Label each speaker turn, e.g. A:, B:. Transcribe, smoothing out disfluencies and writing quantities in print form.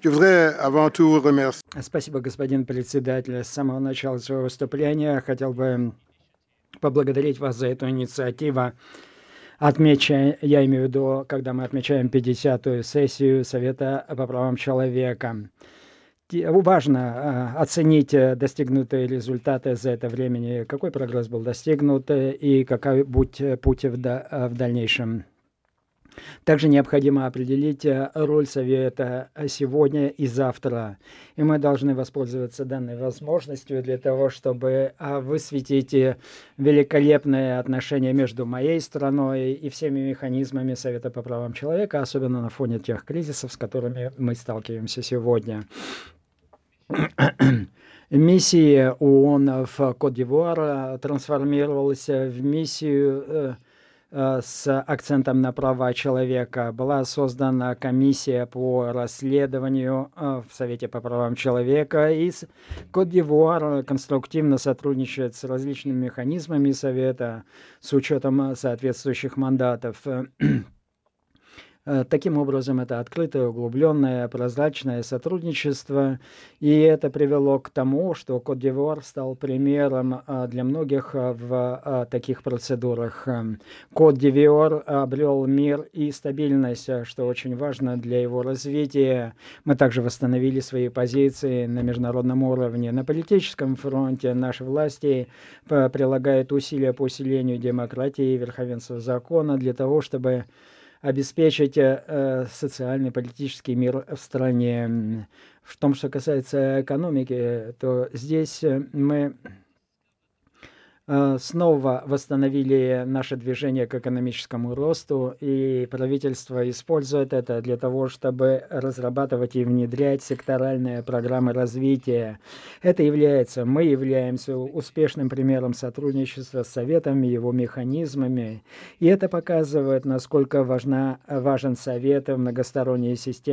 A: Спасибо, господин председатель. С самого начала своего выступления хотел бы поблагодарить вас за эту инициативу. Я имею в виду, когда мы отмечаем 50-ю сессию Совета по правам человека. Важно оценить достигнутые результаты за это время, какой прогресс был достигнут и какой путь в дальнейшем. Также необходимо определить роль Совета сегодня и завтра. И мы должны воспользоваться данной возможностью для того, чтобы высветить великолепные отношения между моей страной и всеми механизмами Совета по правам человека, особенно на фоне тех кризисов, с которыми мы сталкиваемся сегодня. Миссия ООН в Кот-д'Ивуар трансформировалась в миссию с акцентом на права человека. Была создана комиссия по расследованию в Совете по правам человека, и Кот-д'Ивуар конструктивно сотрудничает с различными механизмами Совета с учетом соответствующих мандатов. Таким образом, это открытое, углубленное, прозрачное сотрудничество, и это привело к тому, что Кот-д'Ивуар стал примером для многих в таких процедурах. Кот-д'Ивуар обрел мир и стабильность, что очень важно для его развития. Мы также восстановили свои позиции на международном уровне. На политическом фронте наши власти прилагают усилия по усилению демократии и верховенства закона для того, чтобы обеспечить социальный, политический мир в стране. В том, что касается экономики, то здесь мы снова восстановили наше движение к экономическому росту, и правительство использует это для того, чтобы разрабатывать и внедрять секторальные программы развития. Мы являемся успешным примером сотрудничества с Советом и его механизмами, и это показывает, насколько важен Совет в многосторонней системе